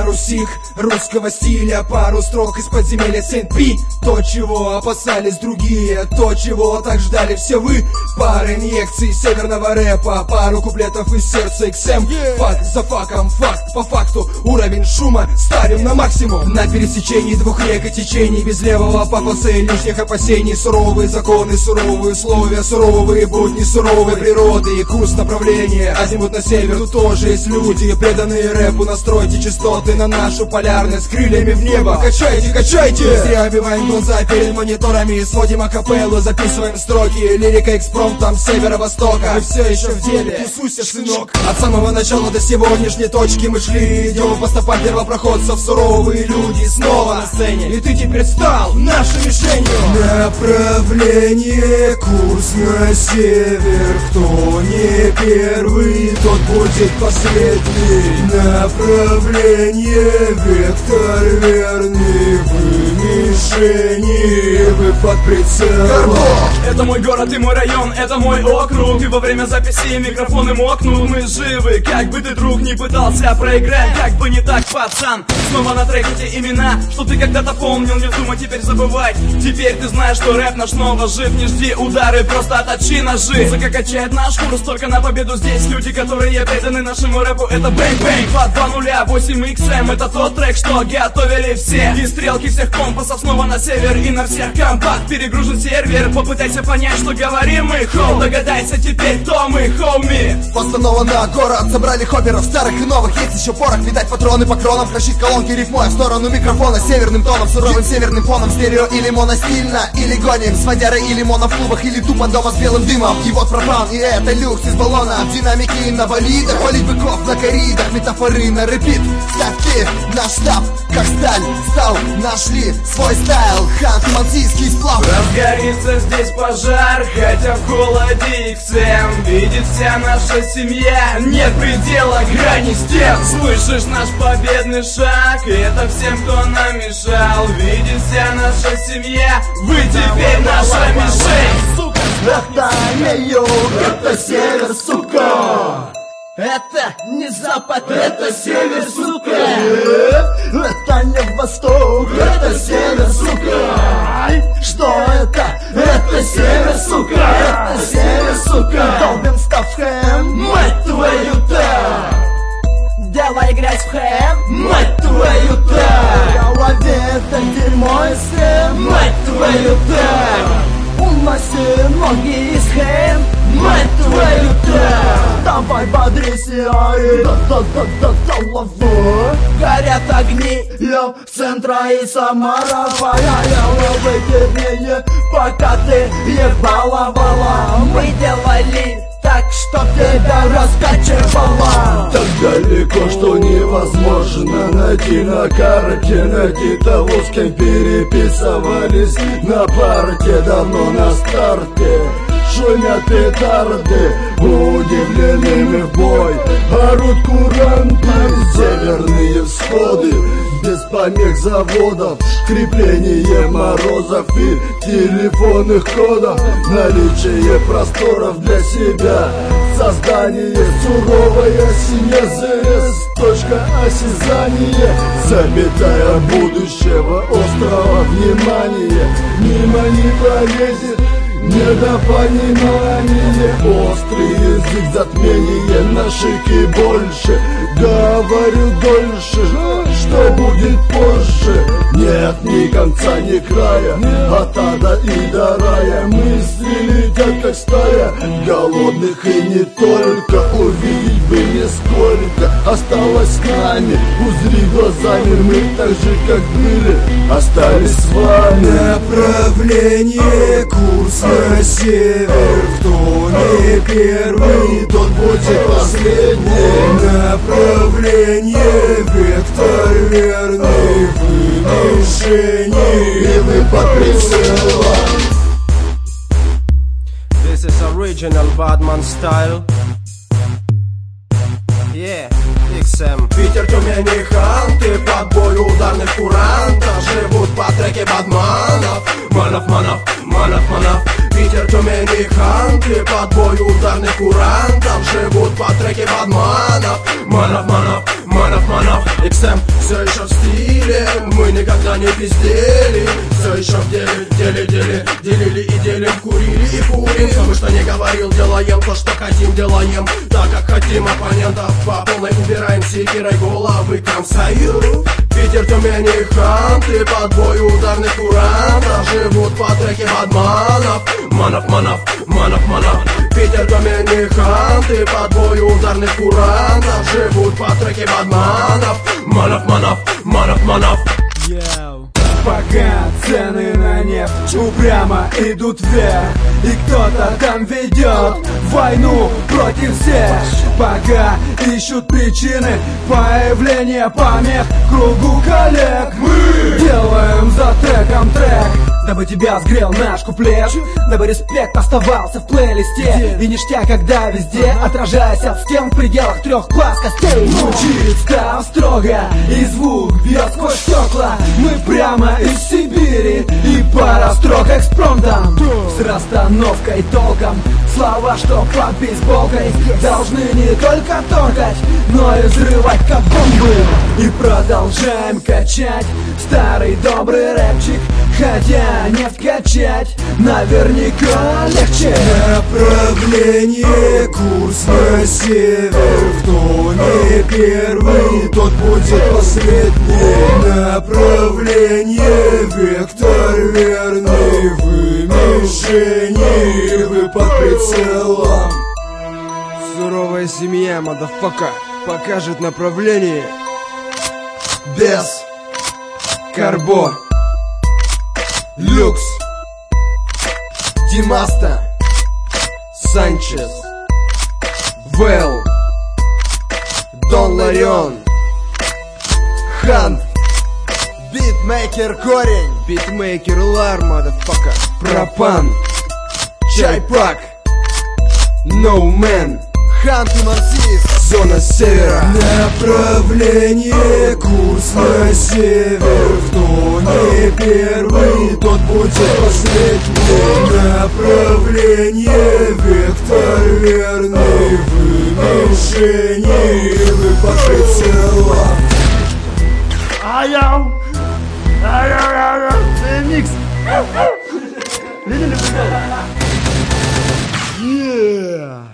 пару сих русского стиля, пару строк из подземелья Сент-Пи. То, чего опасались другие, то, чего так ждали все вы. Пара инъекций северного рэпа, пару куплетов из сердца XM. Факт за факом, факт по факту, уровень шума ставим на максимум. На пересечении двух рек и течений, без левого пафоса и лишних опасений. Суровые законы, суровые условия, суровые будни, суровой природы и курс направления азимут на север. Тут тоже есть люди, преданные рэпу. Настройте частоты на нашу полярность с крыльями в небо. Качайте, качайте! Не зря обиваем глаза перед мониторами, сводим акапеллу, записываем строки. Лирика экспромтом с северо-востока. Мы все еще в деле, тусуйся, сынок. От самого начала до сегодняшней точки мы шли, идем по стопам первопроходцев. Суровые люди снова на сцене, и ты теперь стал нашей мишенью. Направление, курс на север. Кто не первый, тот будет последний. Направление, вектор верный. Вы мишени, вы под прицелом. Это мой город и мой район, это мой округ. И во время записи микрофоны мокнут. Мы живы, как бы ты, друг, не пытался проиграть. Как бы не так, пацан. Снова на треке те имена, что ты когда-то помнил, не вздумай теперь забывать. Теперь ты знаешь, что рэп наш снова жив. Не жди удары, просто отточи ножи. Музыка качает наш курс, только на победу здесь. Люди, которые преданы нашему рэпу, это бэнг-бэнг 2-2-0, 8XM. Это тот трек, что готовили все. И стрелки всех компасов снова на север. И на всех компах перегружен сервер. Попытайся понять, что говорим мы, хоу. Догадайся теперь, кто мы, хоуми. Постанова на город, собрали хопперов старых и новых. Есть еще порох, видать патроны по кронам. Тащить колонки рифмой в сторону микрофона. Северным тоном, суровым северным фоном. Стерео или моностильно, или гоним с водярой или моно в клубах, или тупо дома с белым дымом. И вот пропан, и это люкс из баллона. Динамики на болидах, валить быков на коридах. Метафоры на репит, ставь ты наш штаб, как сталь стал, нашли свой стайл. Ханты-Мансийский сплав. Разгорится здесь пожар, хотя в холоде XM. Видит вся наша семья, нет предела грани стен. Слышишь наш победный шаг, и это всем, кто нам мешал. Видит вся наша семья, вы теперь наша мишень. Это не юг, это север, сука. Это не запад, это север, сука. Это не восток, это север, сука. Что это? Это север, сука. Это север, сука. Долбим Ставхэм, мать твою-то. Делай грязь в хэм, мать твою-то. В голове это дерьмо и схэм, мать твою-то. Уноси ноги из хэм, мать твою-то. Давай бодрись и ори, да-да-да-да-да-лаву. Горят огни, лёв, центра и Самара. Погорело вытерпение, пока ты ебала вала. Мы делали так, что тебя раскачивало. Так далеко, что невозможно найти на карте. Найти того, с кем переписывались на парте. Давно на старте шумят петарды, удивленными в бой орут куранты. Северные всходы, без помех заводов, крепление морозов и телефонных кодов. Наличие просторов для себя, создание суровая синезес. Точка осязания, запятая будущего острова внимания. Мимо не пролезет недопонимание, острый язык затмение, на шике больше. Говорю дольше, что будет позже. Нет ни конца, ни края, от ада и до рая. Мысли летят, как стая голодных и не только. Увидеть бы не сколько осталось с нами. Узри глазами, мы так же, как были, остались с вами. Направление, курс на север. Кто не первый, тот будет последний. Направление, вектор верный. Вы мишени, и вы под прицелом. This is original Badman style. Yeah, XM. Питер, Тюмень и Ханты под бой ударных курантов живут по треке Бадманов. Манов. Питер, Тюмень и Ханты под бой ударных курантов живут по треке Бадманов. Манов. XM все еще в стиле, мы никогда не пиздели. Все еще в деле, делили и делим, курили и курим. Кто бы что не говорил, делаем то, что хотим, делаем так, как хотим. Оппонентов по полной убираем секирой, головы кромсаю. Питер, Тюмень и Ханты, под бой ударных курантов живут по треке бадманов. Манов. Питер, Тюмень и Ханты, под бой ударных курантов живут по треке бадманов. Манов. Пока цены на нефть упрямо идут вверх, и кто-то там ведет войну против всех. Пока ищут причины появления помех кругу коллег, мы делаем за треком трек, дабы тебя сгрел наш куплет, дабы респект оставался в плейлисте. И ништяк, когда везде, отражаясь от стен в пределах 3 плоскостей. Звучит став строго, и звук бьет сквозь стекла. Мы прямо из Сибири, и пара строк экспромтом, с расстановкой толком. Слова, что под бейсболкой, должны не только торкать, но и взрывать как бомбы. И продолжаем качать старый добрый рэпчик, хотя нефть качать наверняка легче. Направление, курс на север. Кто не первый, тот будет последний. Направление, вектор верный. Вы мишени, вы под прицелом. Суровая семья, мадафака, покажет направление. Без Карбо, люкс, Димаста, Санчес, Вэл, Дон Ларион, Хан, битмейкер Корень, битмейкер Лар, мадафака, Пропан, Чайпак, Ноумен, Хант и Марсист. Зона севера. Направление, курс на север. Кто не первый, тот будет последний. Направление, вектор верный. Вы мишени, вы под прицелом. Аяу! Микс! Видели? Yeah!